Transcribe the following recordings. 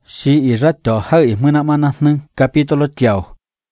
Si y rato hơi mưa nãy mana nưng capítulo chiều.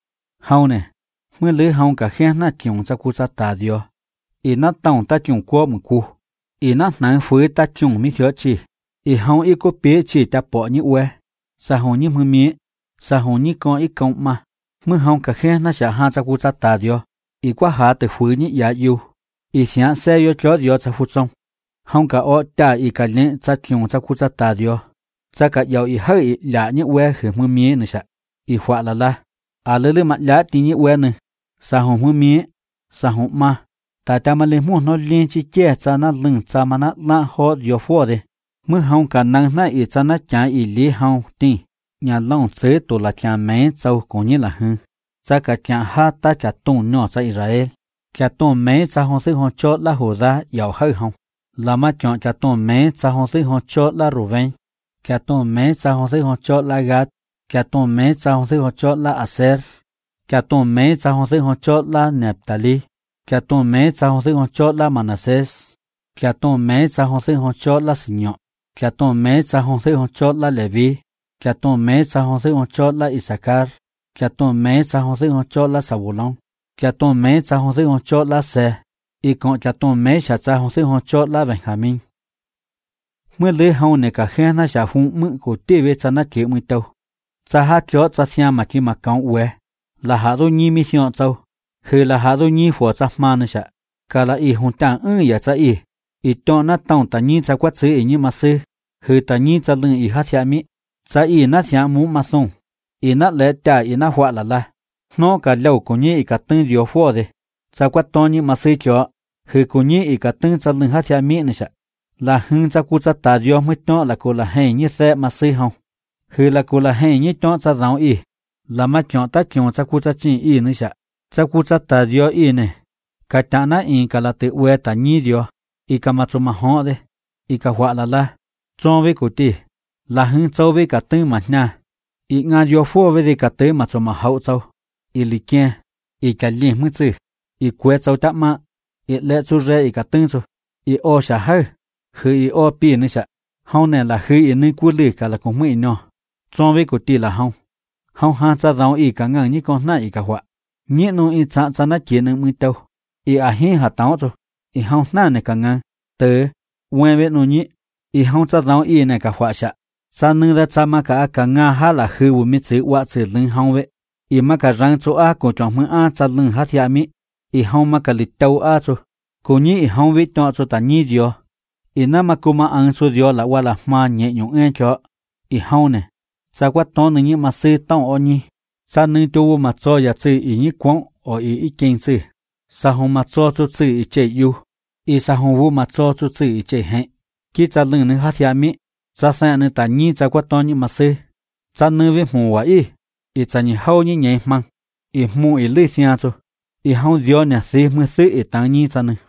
Hậu nè, mưa lưới hậu cả khe na chủng cho cú sa ta dio. Y na tông ta chủng qua một cú. Y na nắng phơi ta chủng mi thiếu chi. Y hậu y có bé chi ta bỏ như uế. Sa hậu như mưa mía. Sa hậu như con y công mà. Mưa hậu cả khe na sẽ ha cho cú sa ta dio. Y qua hạ từ phơi như ya yêu. Y sáng xe yo cho dio cho phút xong. Hậu cả ở ta y cả lên cho chủng cho cú sa ta dio. Cha cả giàu y hơi lạ như uế khử mưa mía nữa sa. Y khoa là la. À lưới mặt lá tí như uế nữa. Sa hồng mưa mía. Sa hồng ma. Tại ta mà lên mua nó lên chi che cha nó lưng cha mà nó la ho dio phô de. Mưa hồng cả năng na y cha nó chả y lý hồng tin. Nhà long chế tổ là chả mấy châu cũng như là hưng. Cha cả chả ha ta chả tôn nhỏ cha Israel. Chả tôn mấy cha hồng sư hồng chốt là hồ ra giàu hơi hồng. Là mà chọn chả tôn mấy cha hồng sư hồng chốt là Ruben. Chả tôn mấy cha hồng sư hồng chốt là Gad. Chả tôn mấy cha hồng sư hồng chốt là Aser. Chả tôn mấy cha hồng sư hồng chốt là Nephtali. Chả tôn mấy cha hồng sư hồng chốt là Manasses. Chả tôn mấy cha hồng sư hồng chốt là Simeon. Chả tôn mấy cha hồng sư hồng chốt là Levi. Chả tôn mấy cha hồng sư hồng chốt là Isaacar. Chả tôn mấy cha hồng sư hồng chốt là Savulon. Chả tôn mấy cha hồng sư hồng chốt là Se. Y còn chả tôn mấy cha hồng sư hồng chốt là Benjamin. มื่อเลี้ยเฮาในกะแค่น่าจะหุ่งมึงกูตีเวชนะเกี่ยวมือเต้าจะหาจอจะเสียมาที่มากังเวละหาตัวนี้มีเสียงเจ้าคือละหาตัวนี้หัวจะมานะจ๊ะกะละอีหุ่นต่างอย่าจะอีตอนนั้นต้องตานี้จะกวาดซื้ออีนี้มาซื้อคือตานี้จะลึงอีหาเทียมิจะอีน่าเสียมูมาส่งอีน่าเล็ดจ่าอีน่าหัวละนอกจากเล่ากูนี้อีกตึงเดียวฟัวเดจะกวาดตอนนี้มาซื้อจ่อคือกูนี้อีกตึงจะลึงหาเทียมินะจ๊ะlà hưng cha cú cha ta dio mới nó là cô là hay như thế mà xây hông hư là cô là hay như nó cha giàu y là mà chọn ta chọn cha cú cha chỉ y nữa cha cú cha ta dio y này cái ta na y cái là tự uế ta nhí dio y cái mà cho mà họ đấy y cái hoa là cho với cô ti là hưng cho với cả tư mà nha y ngã dio phô với cả tư mà cho mà hậu cho y li kia y cái liền mới chứ y quét cho ta mà y lẽ cho ra y cái tư cho y ô sa hơiคืออปีนี่จ้ะเฮาเนี่ยล่ะคืออีนี่กูลือกะละคงไม่เนาะจอมเวกูตีละเฮาหาจะเราอีกะงังนี่ก็น่าอีกะหัวเนี่ยนูอีจะน่าเกียนึงมือเตาอีอาหิหาตาวจ้ะอีเฮาหน้าเนี่ยกะงังเตอเวเวนูนี่อีเฮาจะเราอีเนี่ยกะหัวจ้ะซานึงละจะมากะกะงาหาละคือวุมิจือวะจือลึงเฮาเวอีมากะรังโจอากูจอมมืออาจะลึงหาเทียมิอีเฮามากะลิเตาอาจ้ะกูนี่อีเฮาเวตอจ้ะตานี่เดียวy na ma kuma ang su dio la wala ma nhẹ nhung en cho y hau ne sa kwa ton ni ma sư tong o ni sa ni tu ma cho ya chi y ni kwong o y ken chi sa ho ma cho chu chi y che yu y sa ho wu ma cho chu chi y che he ki cha lưng ni ha thia mi sa sa ni ta ni sa kwa ton ni ma sư sa ni ve mu wa y cha ni hau ni nhẹ mang y mu y li sia chu y hau dio ne si mu sư y ta ni cha ni